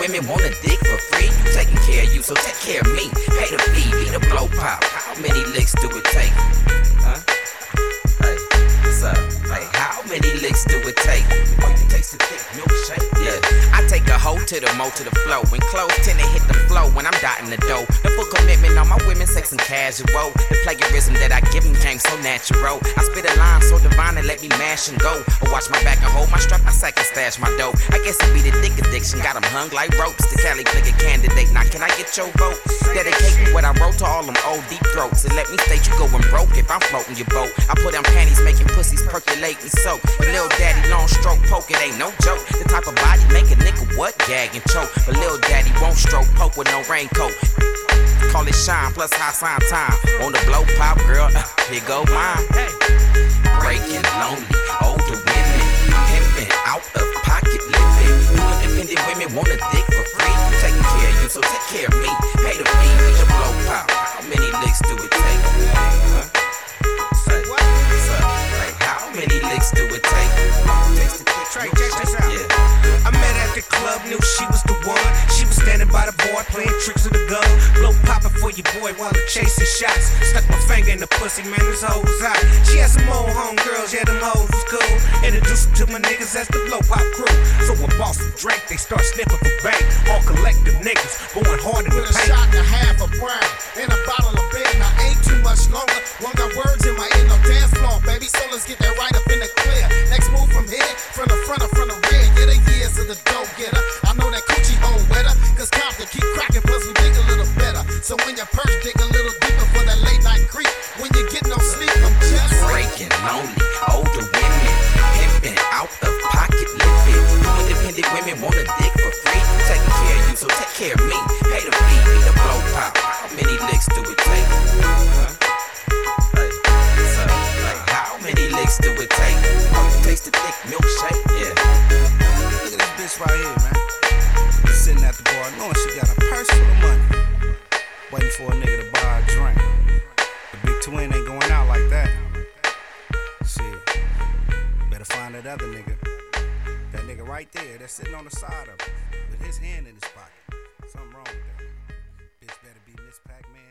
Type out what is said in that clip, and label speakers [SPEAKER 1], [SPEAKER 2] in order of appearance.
[SPEAKER 1] women wanna dick for free. You taking care of you, so take care of me. Pay the fee, be the blow pop. How many licks do it take? Huh? Hey, what's up? Hey, how many licks do it take? Oh, you taste the thick milkshake? Yeah. I take a hoe to the mo to the flow. When clothes tend to hit the flow when I'm dotting the dough. The full commitment on my women, sex and casual. The plagiarism that I give them came so natural. I spit a line so divine and let me mash and go. Or watch my back and hold my strap, I sack and stash my dough. I guess it be the dick addiction, got them hung like ropes. The Cali Flicker candidate, now can I get your vote? Dedicating what I wrote to all them old deep throats. And let me state you going broke if I'm floating your boat. I put on panties making pussies percolate and soak. Lil Daddy long stroke poke, it ain't no joke. The type of body make a nigga what? Gag and choke. But Lil Daddy won't stroke poke with no raincoat. Call it shine plus high sign time. On the blow pop, girl, here go mine. Breaking lonely, older women, pimping out of pocket living. New independent women want a dick for free. Taking care of you, so take care of me. Pay the fee, be the blow pop. How many licks do it take? Say, what's up? Like, how many licks do it take? Taste the dick,
[SPEAKER 2] check this out.
[SPEAKER 1] Yeah.
[SPEAKER 2] I met her at the club, knew she was the one. She was standing by the bar playing tricks with a gun. Blow popping for your boy while I'm chasing shots. Stuck my finger in the pussy, man, this hoe was hot. She had some old homegirls, yeah, them hoes was cool. Introduced them to my niggas as the blow pop crew. So when boss some drink, they start sniffing for bank. All collective niggas going hard in the
[SPEAKER 3] with a
[SPEAKER 2] paint.
[SPEAKER 3] shot and a half of brown and a bottle of beer. Now ain't too much longer. One got words in my ear, no dance floor, baby. So let's get that right up in the clear. Next move from here, from the front or from the rear. Get the years of the dope getter. I know that coochie hole wetter, cause Compton keep cracking, plus we dig a little better. So when your purse dig a little deeper for that late night creep, when you get no sleep, I'm just
[SPEAKER 1] breaking lonely, older women, pimping out of pocket living. New independent women want a dick for free. Taking care of you, so take care of me. Pay the fee, be the blow pop. How many licks do it take? Hey, so, like, how many licks do it take? Oh, you taste the thick milkshake? Yeah.
[SPEAKER 2] Look at this bitch right here, man. Sitting at the bar knowing she got a purse full of money. Waiting for a nigga to buy a drink. The big twin ain't going out like that. Shit. Better find that other nigga. That nigga right there that's sitting on the side of her with his hand in his pocket. Something wrong with that. Bitch better be Miss Pac-Man.